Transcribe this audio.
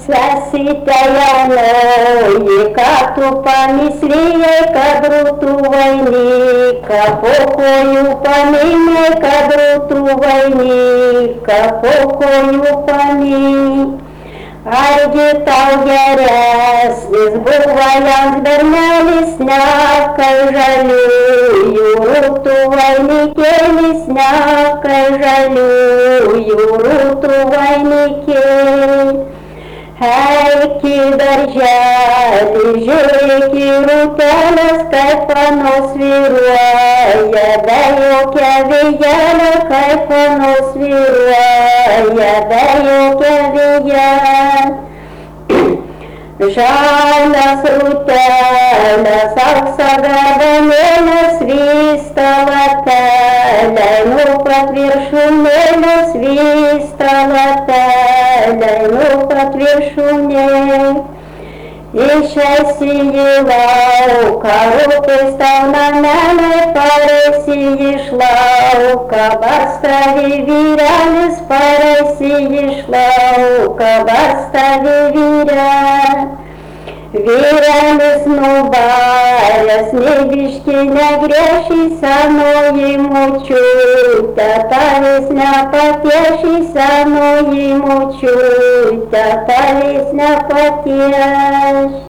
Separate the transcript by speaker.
Speaker 1: Свяситая кату помислие кадруту войника, покою помине кадруту войника, покою помине. Аргитал яряс, избываян сберняли снякой жалюю, руту войнике снякой жалюю, руту войнике. Хайки держали, жеки рутяла, скайпано свируя, дайоке вияла, кайпано свируя, дайоке вияла. Жала срутяла, саксагадамена свистала таля, ну под вершунена свистала таля, ну под вершуней. И счастье лаука, руки стал на мяне, паресии шлаука, барстави виряли, с паресии шлаука, барстави виряли. Виряли снубаря, с небішки не грешися, но ему чуть, а та весня потешися, но ему чуть, а та весня потеш.